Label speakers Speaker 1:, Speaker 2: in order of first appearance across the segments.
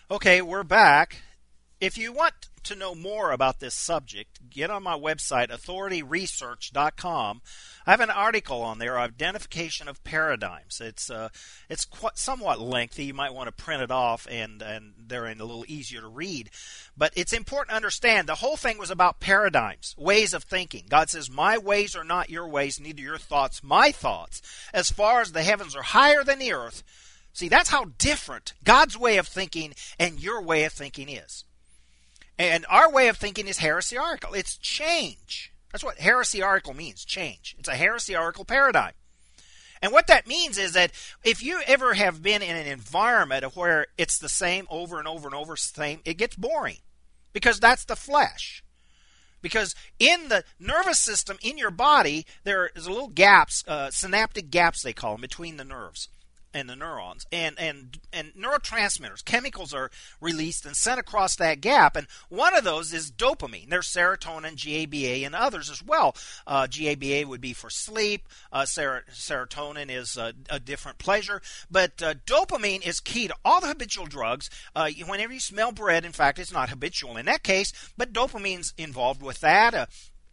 Speaker 1: Okay, we're back. If you want to know more about this subject, get on my website, authorityresearch.com. I have an article on there, Identification of Paradigms. It's somewhat lengthy. You might want to print it off, and they're a little easier to read. But it's important to understand the whole thing was about paradigms, ways of thinking. God says, my ways are not your ways, neither your thoughts my thoughts. As far as the heavens are higher than the earth. See, that's how different God's way of thinking and your way of thinking is. And our way of thinking is heresiarchical. It's change. That's what heresiarchical means, change. It's a heresiarchical paradigm. And what that means is that if you ever have been in an environment where it's the same over and over and over, same, it gets boring. Because that's the flesh. Because in the nervous system, in your body, there is little gaps, synaptic gaps they call them, between the nerves and the neurons, and neurotransmitters, chemicals are released and sent across that gap, and one of those is dopamine. There's serotonin, GABA, and others as well. GABA would be for sleep. Serotonin is a different pleasure, but dopamine is key to all the habitual drugs. Whenever you smell bread, in fact, it's not habitual in that case, but dopamine's involved with that.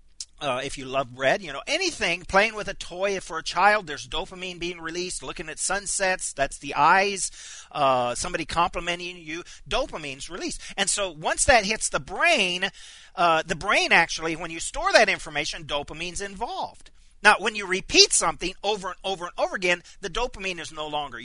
Speaker 1: If you love bread, anything, playing with a toy for a child, there's dopamine being released, looking at sunsets, that's the eyes, somebody complimenting you, dopamine's released. And so once that hits the brain actually, when you store that information, dopamine's involved. Now, when you repeat something over and over and over again, the dopamine is no longer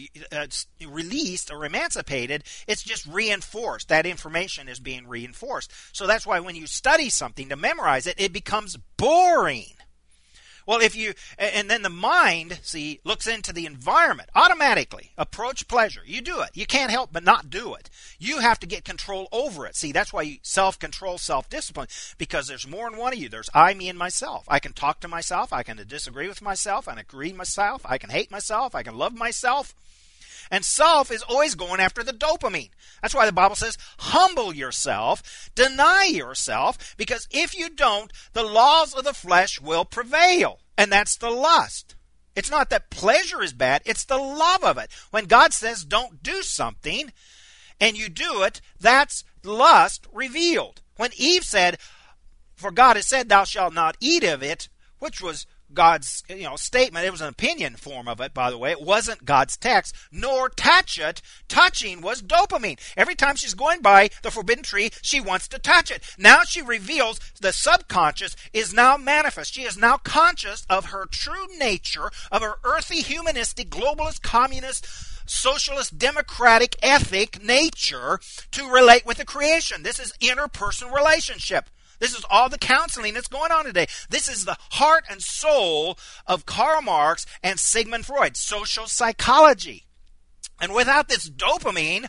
Speaker 1: released or emancipated. It's just reinforced. That information is being reinforced. So that's why when you study something to memorize it, it becomes boring. Well, and then the mind, looks into the environment automatically. Approach pleasure. You do it. You can't help but not do it. You have to get control over it. See, that's why you self-control, self-discipline, because there's more than one of you. There's I, me, and myself. I can talk to myself. I can disagree with myself. I can agree with myself. I can hate myself. I can love myself. And self is always going after the dopamine. That's why the Bible says, humble yourself, deny yourself, because if you don't, the laws of the flesh will prevail. And that's the lust. It's not that pleasure is bad, it's the love of it. When God says don't do something, and you do it, that's lust revealed. When Eve said, for God has said, thou shalt not eat of it, which was God's statement. It was an opinion form of it, by the way. It wasn't God's text, nor touch it. Touching was dopamine. Every time she's going by the forbidden tree, she wants to touch it. Now she reveals the subconscious is now manifest. She is now conscious of her true nature, of her earthy, humanistic, globalist, communist, socialist, democratic, ethic nature to relate with the creation. This is interpersonal relationship. This is all the counseling that's going on today. This is the heart and soul of Karl Marx and Sigmund Freud, social psychology. And without this dopamine,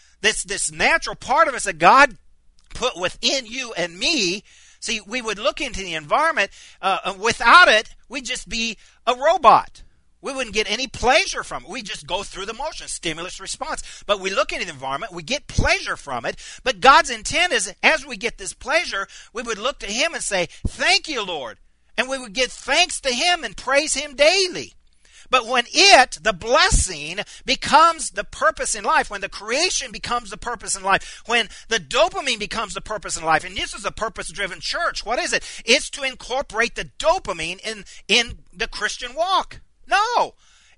Speaker 1: this natural part of us that God put within you and me, we would look into the environment. Without it, we'd just be a robot. We wouldn't get any pleasure from it. We just go through the motions, stimulus response. But we look into the environment, we get pleasure from it. But God's intent is, as we get this pleasure, we would look to Him and say, thank you, Lord. And we would give thanks to Him and praise Him daily. But when the blessing, becomes the purpose in life, when the creation becomes the purpose in life, when the dopamine becomes the purpose in life, and this is a purpose-driven church, what is it? It's to incorporate the dopamine in the Christian walk. No,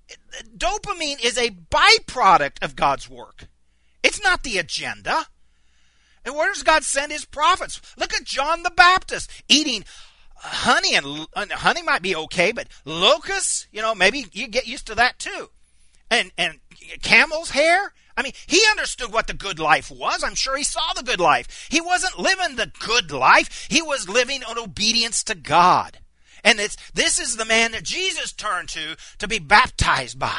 Speaker 1: dopamine is a byproduct of God's work. It's not the agenda. And where does God send His prophets? Look at John the Baptist eating honey, and honey might be okay, but locusts, maybe you get used to that too. And camel's hair. I mean, he understood what the good life was. I'm sure he saw the good life. He wasn't living the good life. He was living in obedience to God. And this is the man that Jesus turned to be baptized by.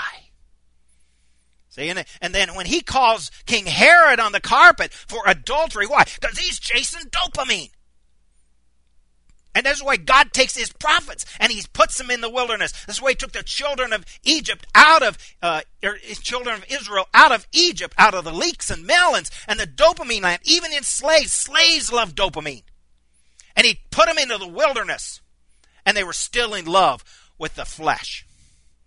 Speaker 1: See, and then when he calls King Herod on the carpet for adultery, why? Because he's chasing dopamine. And that's why God takes His prophets and He puts them in the wilderness. That's why He took the children of Egypt children of Israel out of Egypt, out of the leeks and melons and the dopamine land. Even in slaves love dopamine. And He put them into the wilderness. And they were still in love with the flesh.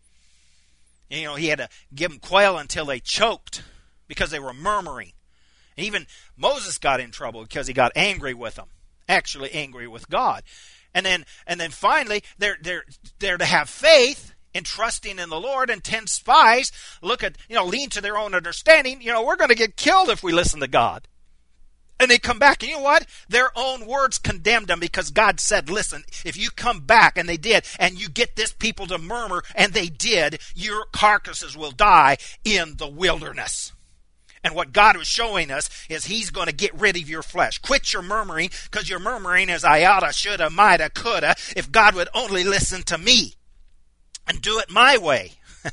Speaker 1: He had to give them quail until they choked because they were murmuring. Even Moses got in trouble because he got angry with them, actually angry with God. And then finally, they're to have faith and trusting in the Lord, and 10 spies lean to their own understanding. We're going to get killed if we listen to God. And they come back, and you know what? Their own words condemned them, because God said, listen, if you come back, and they did, and you get this people to murmur, and they did, your carcasses will die in the wilderness. And what God was showing us is he's going to get rid of your flesh. Quit your murmuring, because your murmuring is I oughta, shoulda, mighta, coulda. If God would only listen to me and do it my way.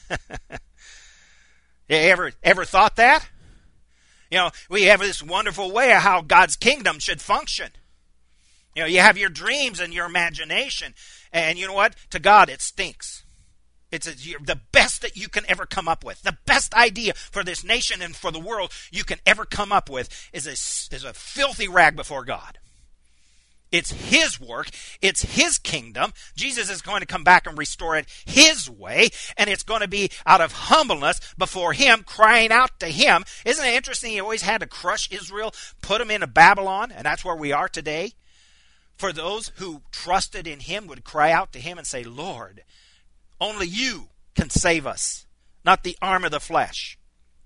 Speaker 1: You ever thought that? We have this wonderful way of how God's kingdom should function. You have your dreams and your imagination. And you know what? To God, it stinks. It's the best that you can ever come up with. The best idea for this nation and for the world you can ever come up with is a filthy rag before God. It's his work. It's his kingdom. Jesus is going to come back and restore it his way. And it's going to be out of humbleness before him, crying out to him. Isn't it interesting? He always had to crush Israel, put them into Babylon. And that's where we are today. For those who trusted in him would cry out to him and say, Lord, only you can save us, not the arm of the flesh.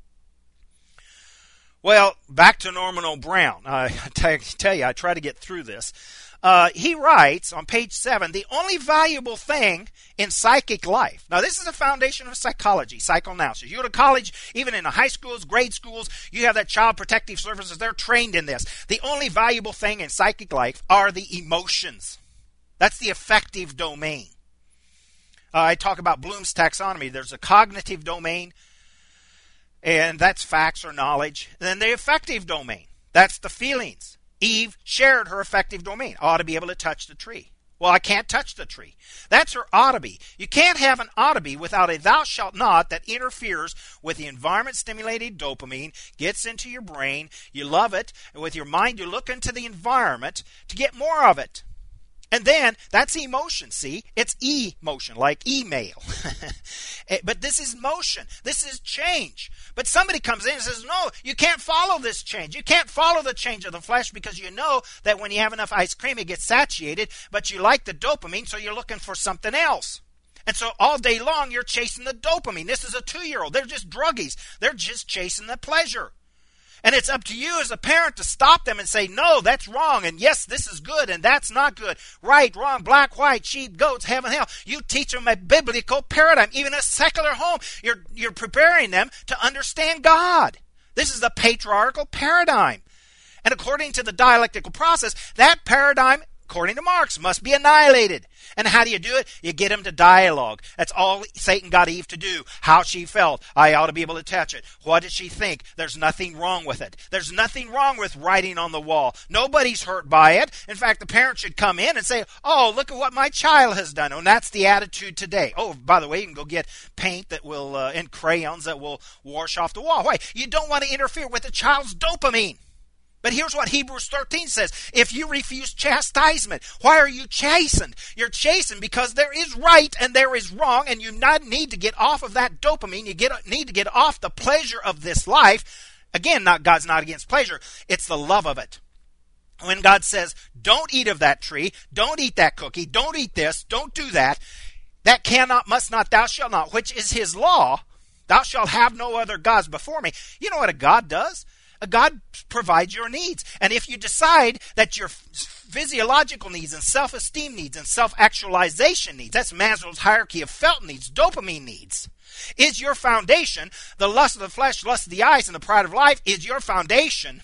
Speaker 1: Well, back to Norman O'Brown. I tell you, I try to get through this. He writes on page 7, the only valuable thing in psychic life. Now, this is the foundation of psychology, psychoanalysis. You go to college, even in the high schools, grade schools, you have that child protective services. They're trained in this. The only valuable thing in psychic life are the emotions. That's the affective domain. I talk about Bloom's taxonomy. There's a cognitive domain, and that's facts or knowledge. And then the affective domain, that's the feelings. Eve shared her affective domain. Ought to be able to touch the tree. Well, I can't touch the tree. That's her ought to be. You can't have an ought to be without a thou shalt not that interferes with the environment-stimulated dopamine, gets into your brain, you love it, and with your mind you look into the environment to get more of it. And then, that's emotion, see? It's emotion, like email. But this is motion. This is change. But somebody comes in and says, no, you can't follow this change. You can't follow the change of the flesh, because you know that when you have enough ice cream, it gets satiated, but you like the dopamine, so you're looking for something else. And so all day long, you're chasing the dopamine. This is a 2-year-old. They're just druggies. They're just chasing the pleasure. And it's up to you as a parent to stop them and say, no, that's wrong, and yes, this is good, and that's not good. Right, wrong, black, white, sheep, goats, heaven, hell. You teach them a biblical paradigm, even a secular home. You're preparing them to understand God. This is the patriarchal paradigm. And according to the dialectical process, that paradigm, according to Marx, must be annihilated. And how do you do it? You get them to dialogue. That's all Satan got Eve to do. How she felt. I ought to be able to touch it. What did she think? There's nothing wrong with it. There's nothing wrong with writing on the wall. Nobody's hurt by it. In fact, the parent should come in and say, oh, look at what my child has done. And that's the attitude today. Oh, by the way, you can go get paint that will, and crayons that will wash off the wall. Why? You don't want to interfere with the child's dopamine. But here's what Hebrews 13 says. If you refuse chastisement, why are you chastened? You're chastened because there is right and there is wrong, and you need to get off of that dopamine. You need to get off the pleasure of this life. Again, God's not against pleasure. It's the love of it. When God says, don't eat of that tree, don't eat that cookie, don't eat this, don't do that, that cannot, must not, thou shalt not, which is his law. Thou shalt have no other gods before me. You know what a God does? A God provides your needs. And if you decide that your physiological needs and self-esteem needs and self-actualization needs, that's Maslow's hierarchy of felt needs, dopamine needs, is your foundation. The lust of the flesh, lust of the eyes, and the pride of life is your foundation.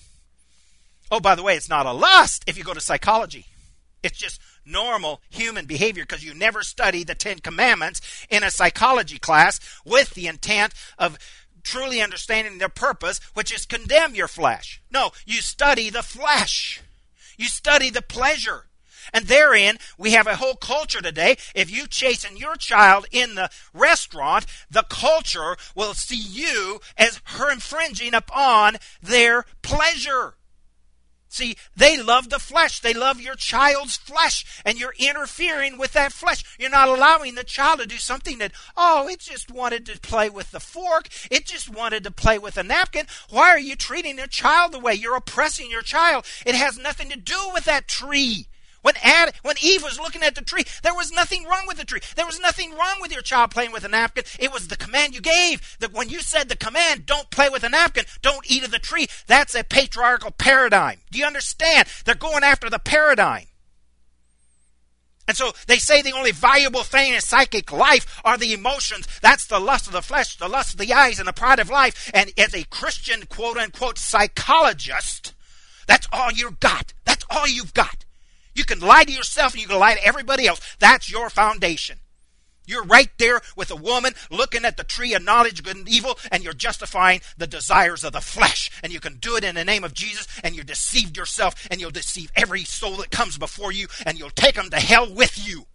Speaker 1: Oh, by the way, it's not a lust if you go to psychology. It's just normal human behavior, because you never study the 10 Commandments in a psychology class with the intent of truly understanding their purpose, which is condemn your flesh. No, you study the flesh. You study the pleasure. And therein, we have a whole culture today. If you chasten your child in the restaurant, the culture will see you as her infringing upon their pleasure. See, they love the flesh. They love your child's flesh, and you're interfering with that flesh. You're not allowing the child to do something that, oh, it just wanted to play with the fork. It just wanted to play with a napkin. Why are you treating your child the way? You're oppressing your child. It has nothing to do with that tree. When Eve was looking at the tree, there was nothing wrong with the tree. There was nothing wrong with your child playing with a napkin. It was the command you gave. That when you said the command, don't play with a napkin, don't eat of the tree, that's a patriarchal paradigm. Do you understand? They're going after the paradigm. And so they say the only valuable thing in psychic life are the emotions. That's the lust of the flesh, the lust of the eyes, and the pride of life. And as a Christian, quote-unquote, psychologist, that's all you've got. That's all you've got. You can lie to yourself and you can lie to everybody else. That's your foundation. You're right there with a woman looking at the tree of knowledge, good and evil, and you're justifying the desires of the flesh. And you can do it in the name of Jesus, and you deceived yourself, and you'll deceive every soul that comes before you, and you'll take them to hell with you.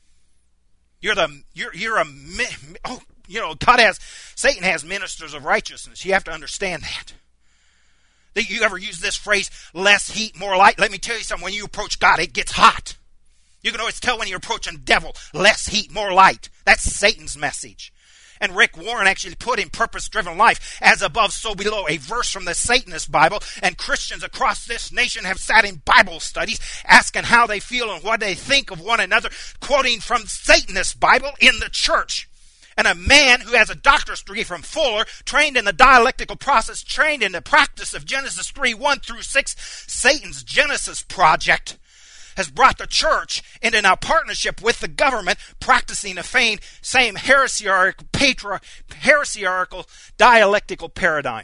Speaker 1: Satan has ministers of righteousness. You have to understand that. That you ever use this phrase, less heat, more light? Let me tell you something. When you approach God, it gets hot. You can always tell when you're approaching the devil, less heat, more light. That's Satan's message. And Rick Warren actually put in Purpose-Driven Life, as above, so below, a verse from the Satanist Bible. And Christians across this nation have sat in Bible studies asking how they feel and what they think of one another, quoting from Satanist Bible in the church. And a man who has a doctorate degree from Fuller, trained in the dialectical process, trained in the practice of Genesis 3:1-6, Satan's Genesis Project, has brought the church into now partnership with the government, practicing the same heresiarchal dialectical paradigm.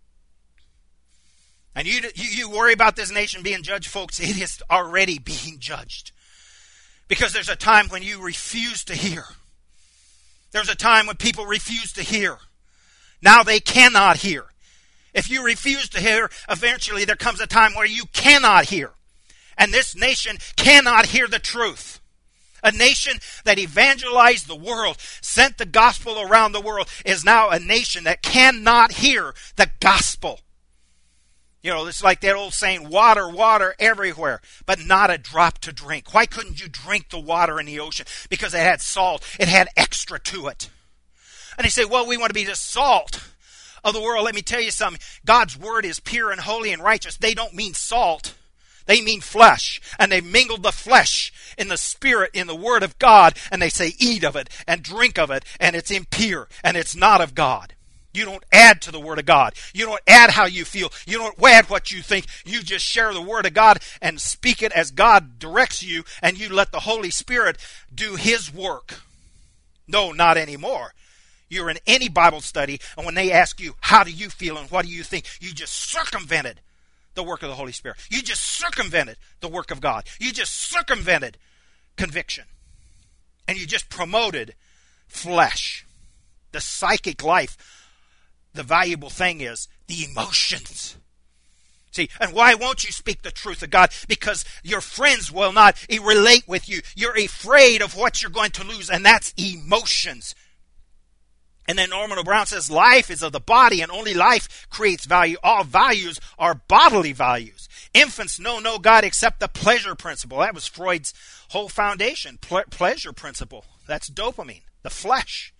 Speaker 1: And you worry about this nation being judged, folks. It is already being judged. Because there's a time when you refuse to hear. There's a time when people refuse to hear. Now they cannot hear. If you refuse to hear, eventually there comes a time where you cannot hear. And this nation cannot hear the truth. A nation that evangelized the world, sent the gospel around the world, is now a nation that cannot hear the gospel. You know, it's like that old saying, water, water everywhere, but not a drop to drink. Why couldn't you drink the water in the ocean? Because it had salt. It had extra to it. And they say, well, we want to be the salt of the world. Let me tell you something. God's word is pure and holy and righteous. They don't mean salt. They mean flesh. And they mingled the flesh in the spirit in the word of God. And they say, eat of it and drink of it. And it's impure and it's not of God. You don't add to the Word of God. You don't add how you feel. You don't add what you think. You just share the Word of God and speak it as God directs you, and you let the Holy Spirit do His work. No, not anymore. You're in any Bible study, and when they ask you, how do you feel and what do you think, you just circumvented the work of the Holy Spirit. You just circumvented the work of God. You just circumvented conviction. And you just promoted flesh. The psychic life. The valuable thing is the emotions. See, and why won't you speak the truth of God? Because your friends will not relate with you. You're afraid of what you're going to lose, and that's emotions. And then Norman O'Brien says life is of the body, and only life creates value. All values are bodily values. Infants know no God except the pleasure principle. That was Freud's whole foundation, pleasure principle. That's dopamine, the flesh.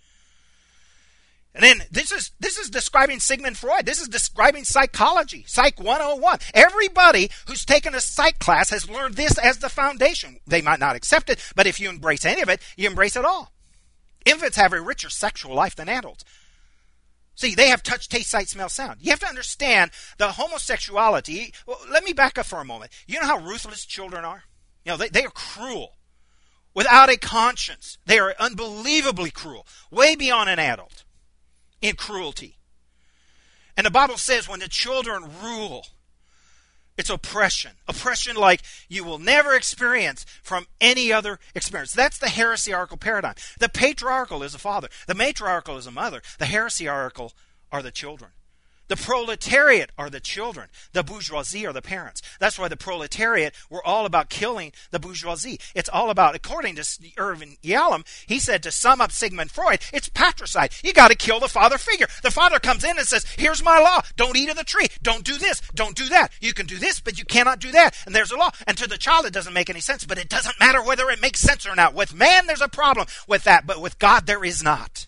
Speaker 1: And then this is describing Sigmund Freud. This is describing psychology, Psych 101. Everybody who's taken a psych class has learned this as the foundation. They might not accept it, but if you embrace any of it, you embrace it all. Infants have a richer sexual life than adults. See, they have touch, taste, sight, smell, sound. You have to understand the homosexuality. Well, let me back up for a moment. You know how ruthless children are? You know, they are cruel. Without a conscience. They are unbelievably cruel. Way beyond an adult. In cruelty. And the Bible says when the children rule, it's oppression. Oppression like you will never experience from any other experience. That's the heresiarchal paradigm. The patriarchal is a father. The matriarchal is a mother. The heresiarchal are the children. The proletariat are the children. The bourgeoisie are the parents. That's why the proletariat were all about killing the bourgeoisie. It's all about, according to Irvin Yalom, he said, to sum up Sigmund Freud, it's patricide. You got to kill the father figure. The father comes in and says, here's my law. Don't eat of the tree. Don't do this. Don't do that. You can do this, but you cannot do that. And there's a law. And to the child, it doesn't make any sense, but it doesn't matter whether it makes sense or not. With man, there's a problem with that, but with God, there is not.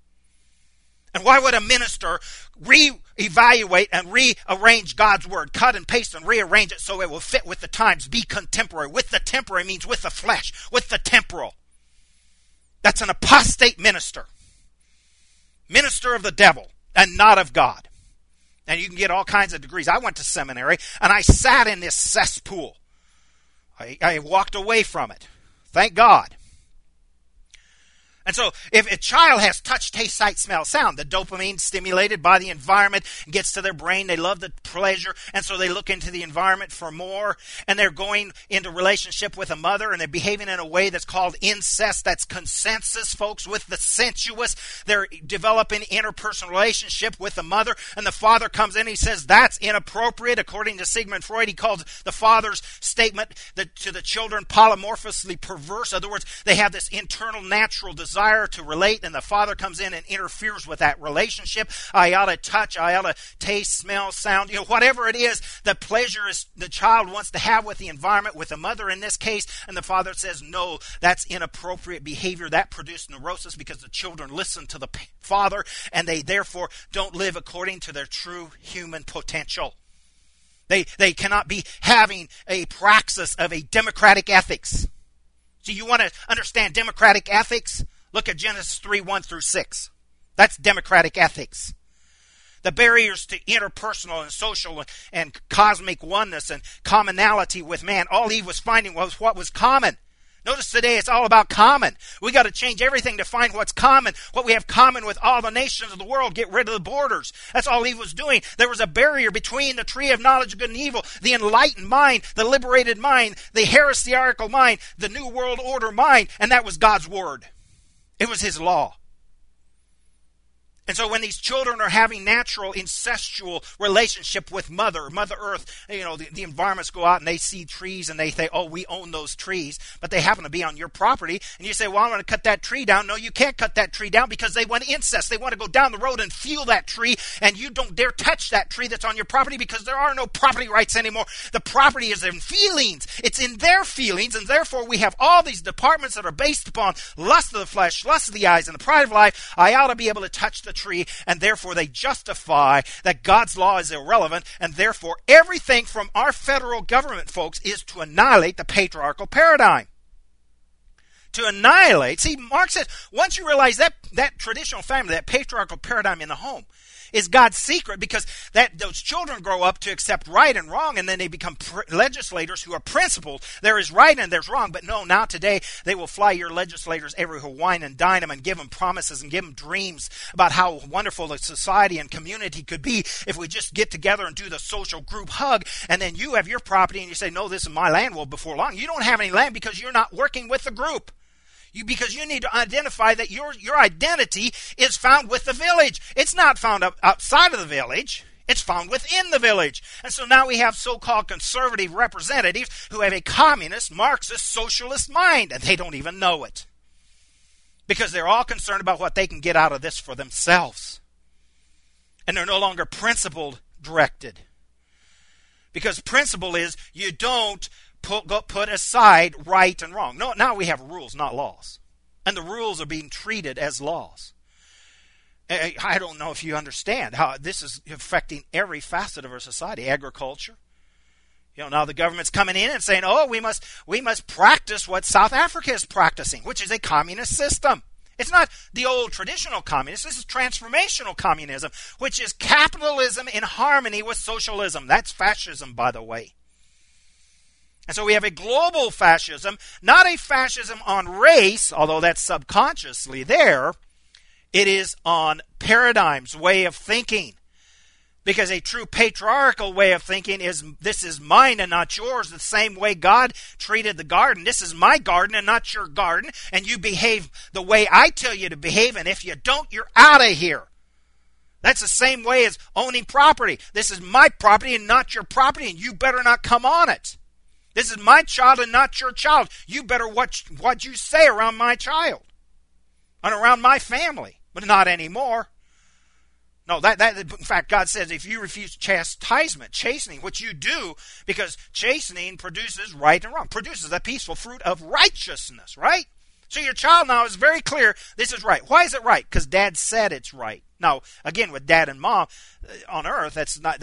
Speaker 1: And why would a minister reevaluate and rearrange God's word, cut and paste and rearrange it so it will fit with the times, be contemporary? With the temporary means with the flesh, with the temporal. That's an apostate minister. Minister of the devil and not of God. And you can get all kinds of degrees. I went to seminary and I sat in this cesspool. I walked away from it. Thank God. And so if a child has touch, taste, sight, smell, sound, the dopamine stimulated by the environment gets to their brain. They love the pleasure, and so they look into the environment for more, and they're going into relationship with a mother, and they're behaving in a way that's called incest. That's consensus, folks, with the sensuous. They're developing interpersonal relationship with the mother, and the father comes in and he says that's inappropriate. According to Sigmund Freud, he calls the father's statement to the children polymorphously perverse. In other words, they have this internal natural desire to relate, and the father comes in and interferes with that relationship. I ought to touch, I ought to taste, smell, sound, whatever it is, the pleasure is the child wants to have with the environment, with the mother in this case, and the father says, no, that's inappropriate behavior. That produced neurosis because the children listen to the father, and they therefore don't live according to their true human potential. They cannot be having a praxis of a democratic ethics. So you want to understand democratic ethics? Look at Genesis 3:1-6. That's democratic ethics. The barriers to interpersonal and social and cosmic oneness and commonality with man. All Eve was finding was what was common. Notice today it's all about common. We got to change everything to find what's common, what we have common with all the nations of the world. Get rid of the borders. That's all Eve was doing. There was a barrier between the tree of knowledge of good and evil, the enlightened mind, the liberated mind, the heresiarchical mind, the new world order mind, and that was God's word. It was his law. And so when these children are having natural incestual relationship with Mother Earth, the environments go out and they see trees and they think, oh, we own those trees, but they happen to be on your property. And you say, well, I'm going to cut that tree down. No, you can't cut that tree down because they want incest. They want to go down the road and feel that tree, and you don't dare touch that tree that's on your property because there are no property rights anymore. The property is in feelings. It's in their feelings, and therefore we have all these departments that are based upon lust of the flesh, lust of the eyes, and the pride of life. I ought to be able to touch the tree, and therefore they justify that God's law is irrelevant, and therefore everything from our federal government, folks, is to annihilate the patriarchal paradigm. To annihilate, see, Mark says, once you realize that traditional family, that patriarchal paradigm in the home, is God's secret, because those children grow up to accept right and wrong, and then they become legislators who are principled. There is right and there's wrong, but no, now today they will fly your legislators everywhere, wine and dine them, and give them promises and give them dreams about how wonderful the society and community could be if we just get together and do the social group hug, and then you have your property and you say, no, this is my land. Well, before long, you don't have any land because you're not working with the group. Because you need to identify that your identity is found with the village. It's not found outside of the village. It's found within the village. And so now we have so-called conservative representatives who have a communist, Marxist, socialist mind, and they don't even know it. Because they're all concerned about what they can get out of this for themselves. And they're no longer principled directed. Because principle is you don't put aside right and wrong. No, now we have rules, not laws. And the rules are being treated as laws. I don't know if you understand how this is affecting every facet of our society. Agriculture. Now the government's coming in and saying, oh, we must practice what South Africa is practicing, which is a communist system. It's not the old traditional communism. This is transformational communism, which is capitalism in harmony with socialism. That's fascism, by the way. And so we have a global fascism, not a fascism on race, although that's subconsciously there. It is on paradigms, way of thinking. Because a true patriarchal way of thinking is, this is mine and not yours, the same way God treated the garden. This is my garden and not your garden, and you behave the way I tell you to behave, and if you don't, you're out of here. That's the same way as owning property. This is my property and not your property, and you better not come on it. This is my child and not your child. You better watch what you say around my child and around my family, but not anymore. No, that in fact, God says if you refuse chastisement, chastening, which you do, because chastening produces right and wrong, produces a peaceful fruit of righteousness, right? So your child now is very clear, this is right. Why is it right? Because Dad said it's right. Now, again, with Dad and Mom on earth, that's not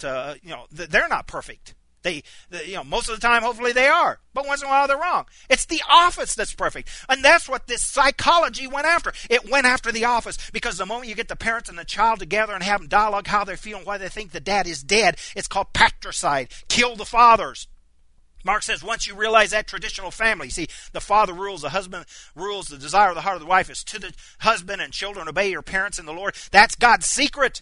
Speaker 1: they're not perfect. They most of the time, hopefully they are. But once in a while, they're wrong. It's the office that's perfect. And that's what this psychology went after. It went after the office because the moment you get the parents and the child together and have them dialogue how they're feeling, why they think the dad is dead, it's called patricide. Kill the fathers. Mark says once you realize that traditional family, see, the father rules, the husband rules, the desire of the heart of the wife is to the husband, and children obey your parents in the Lord. That's God's secret.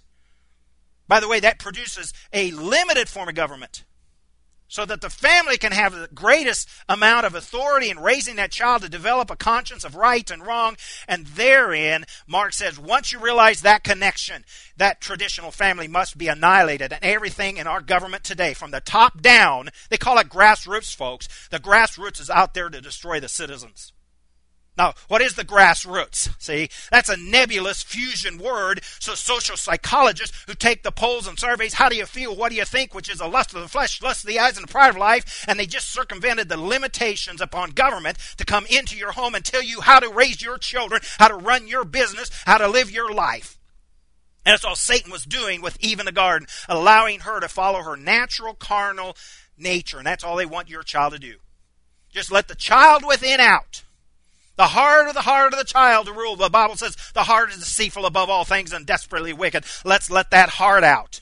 Speaker 1: By the way, that produces a limited form of government, so that the family can have the greatest amount of authority in raising that child to develop a conscience of right and wrong. And therein, Mark says, once you realize that connection, that traditional family must be annihilated. And everything in our government today, from the top down, they call it grassroots, folks. The grassroots is out there to destroy the citizens. Now, what is the grassroots? See, that's a nebulous fusion word. So social psychologists who take the polls and surveys, how do you feel, what do you think, which is a lust of the flesh, lust of the eyes, and the pride of life, and they just circumvented the limitations upon government to come into your home and tell you how to raise your children, how to run your business, how to live your life. And that's all Satan was doing with Eve in the garden, allowing her to follow her natural carnal nature. And that's all they want your child to do. Just let the child within out. The heart of the child to rule. The Bible says the heart is deceitful above all things and desperately wicked. Let's let that heart out.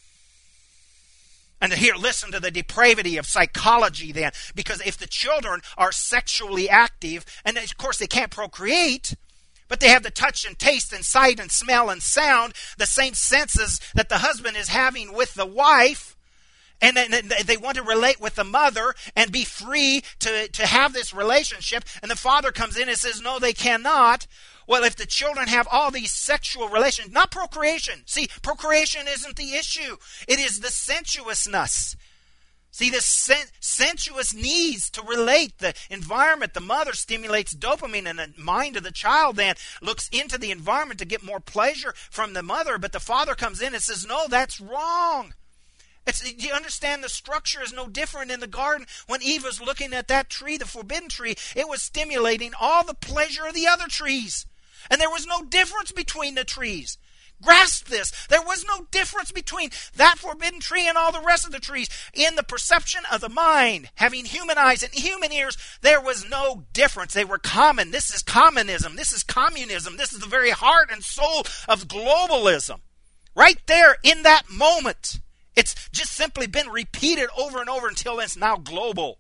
Speaker 1: And here, listen to the depravity of psychology then. Because if the children are sexually active, and of course they can't procreate, but they have the touch and taste and sight and smell and sound, the same senses that the husband is having with the wife, and they want to relate with the mother and be free to have this relationship. And the father comes in and says, no, they cannot. Well, if the children have all these sexual relations, not procreation. See, procreation isn't the issue. It is the sensuousness. See, the sensuous needs to relate, the environment. The mother stimulates dopamine, and the mind of the child then looks into the environment to get more pleasure from the mother. But the father comes in and says, no, that's wrong. Do you understand the structure is no different in the garden? When Eve was looking at that tree, the forbidden tree, it was stimulating all the pleasure of the other trees. And there was no difference between the trees. Grasp this. There was no difference between that forbidden tree and all the rest of the trees. In the perception of the mind, having human eyes and human ears, there was no difference. They were common. This is communism. This is communism. This is the very heart and soul of globalism. Right there in that moment. It's just simply been repeated over and over until it's now global.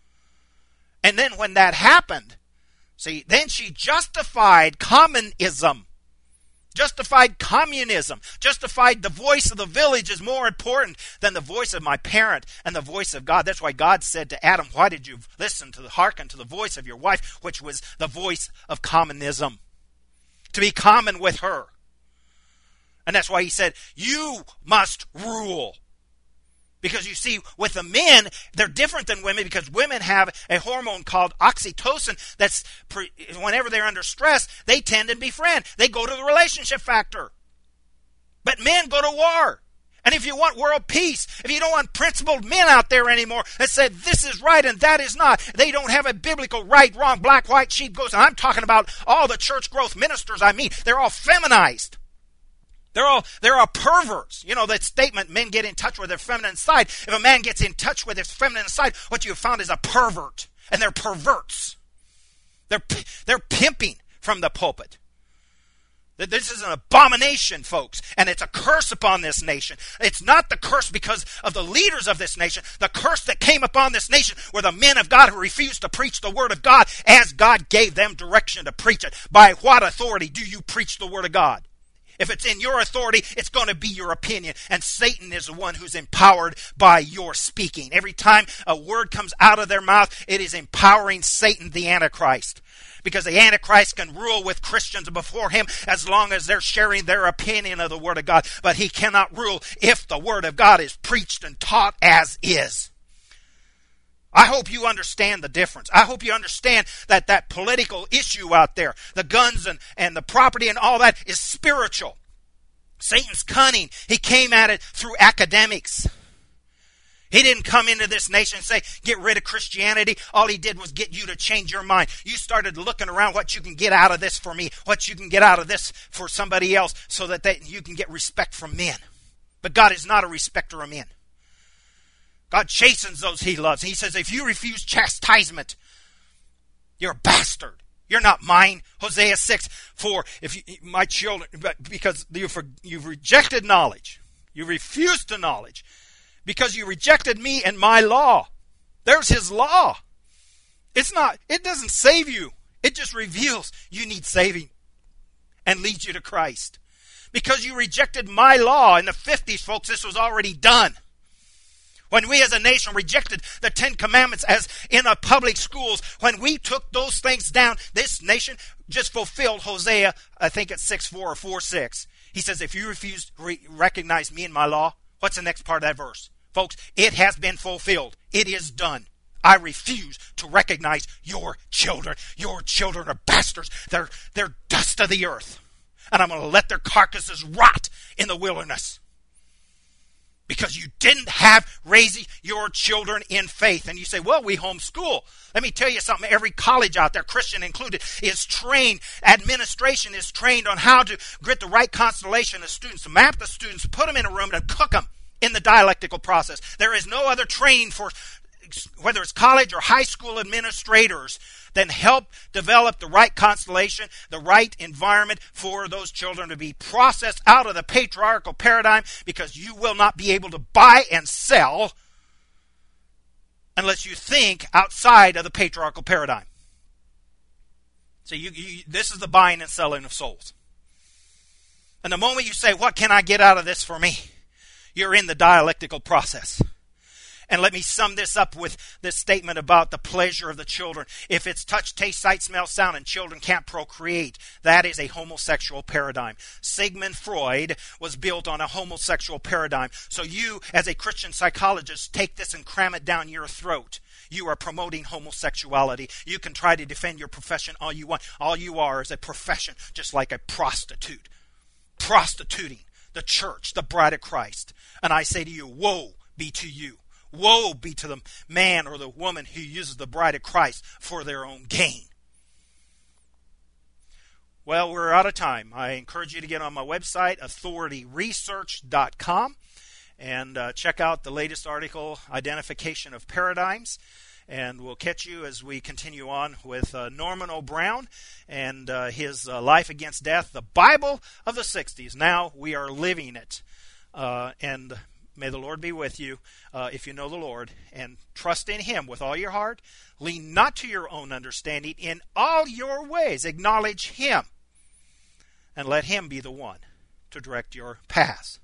Speaker 1: And then when that happened, see, then she justified communism, justified communism, justified the voice of the village is more important than the voice of my parent and the voice of God. That's why God said to Adam, why did you hearken to the voice of your wife, which was the voice of communism, to be common with her. And that's why he said, you must rule. Because you see, with the men, they're different than women because women have a hormone called oxytocin that's, whenever they're under stress, they tend to befriend. They go to the relationship factor. But men go to war. And if you want world peace, if you don't want principled men out there anymore that said this is right and that is not, they don't have a biblical right, wrong, black, white, sheep, goats. And I'm talking about all the church growth ministers I meet. They're all feminized. They're all perverts. You know that statement, men get in touch with their feminine side. If a man gets in touch with his feminine side, what you have found is a pervert. And they're perverts. They're pimping from the pulpit. This is an abomination, folks, and it's a curse upon this nation. It's not the curse because of the leaders of this nation. The curse that came upon this nation were the men of God who refused to preach the word of God as God gave them direction to preach it. By what authority do you preach the word of God? If it's in your authority, it's going to be your opinion. And Satan is the one who's empowered by your speaking. Every time a word comes out of their mouth, it is empowering Satan, the Antichrist. Because the Antichrist can rule with Christians before him as long as they're sharing their opinion of the Word of God. But he cannot rule if the Word of God is preached and taught as is. I hope you understand the difference. I hope you understand that that political issue out there, the guns and the property and all that, is spiritual. Satan's cunning. He came at it through academics. He didn't come into this nation and say, get rid of Christianity. All he did was get you to change your mind. You started looking around what you can get out of this for me, what you can get out of this for somebody else, so that you can get respect from men. But God is not a respecter of men. God chastens those he loves. He says, if you refuse chastisement, you're a bastard. You're not mine. Hosea 6:4. If you, my children, because you've rejected knowledge, you refused to knowledge, because you rejected me and my law. There's his law. It doesn't save you. It just reveals you need saving and leads you to Christ. Because you rejected my law in the 50s, folks, this was already done. When we as a nation rejected the 10 Commandments as in our public schools, when we took those things down, this nation just fulfilled Hosea, I think it's 6:4 or 4:6. He says, if you refuse to recognize me and my law, what's the next part of that verse? Folks, it has been fulfilled. It is done. I refuse to recognize your children. Your children are bastards. They're dust of the earth. And I'm going to let their carcasses rot in the wilderness. Because you didn't raise your children in faith. And you say, well, we homeschool. Let me tell you something. Every college out there, Christian included, is trained. Administration is trained on how to get the right constellation of students, to map the students, put them in a room, and cook them in the dialectical process. There is no other training for, whether it's college or high school administrators, than help develop the right constellation, the right environment for those children to be processed out of the patriarchal paradigm, because you will not be able to buy and sell unless you think outside of the patriarchal paradigm. So this is the buying and selling of souls. And the moment you say, what can I get out of this for me? You're in the dialectical process. And let me sum this up with this statement about the pleasure of the children. If it's touch, taste, sight, smell, sound, and children can't procreate, that is a homosexual paradigm. Sigmund Freud was built on a homosexual paradigm. So you, as a Christian psychologist, take this and cram it down your throat. You are promoting homosexuality. You can try to defend your profession all you want. All you are is a profession, just like a prostitute. Prostituting the church, the bride of Christ. And I say to you, woe be to you. Woe be to the man or the woman who uses the bride of Christ for their own gain. Well, we're out of time. I encourage you to get on my website, authorityresearch.com, and check out the latest article, Identification of Paradigms. And we'll catch you as we continue on with Norman O'Brown and his Life Against Death, the Bible of the 60s. Now we are living it. And may the Lord be with you if you know the Lord, and trust in Him with all your heart. Lean not to your own understanding. In all your ways acknowledge Him, and let Him be the one to direct your paths.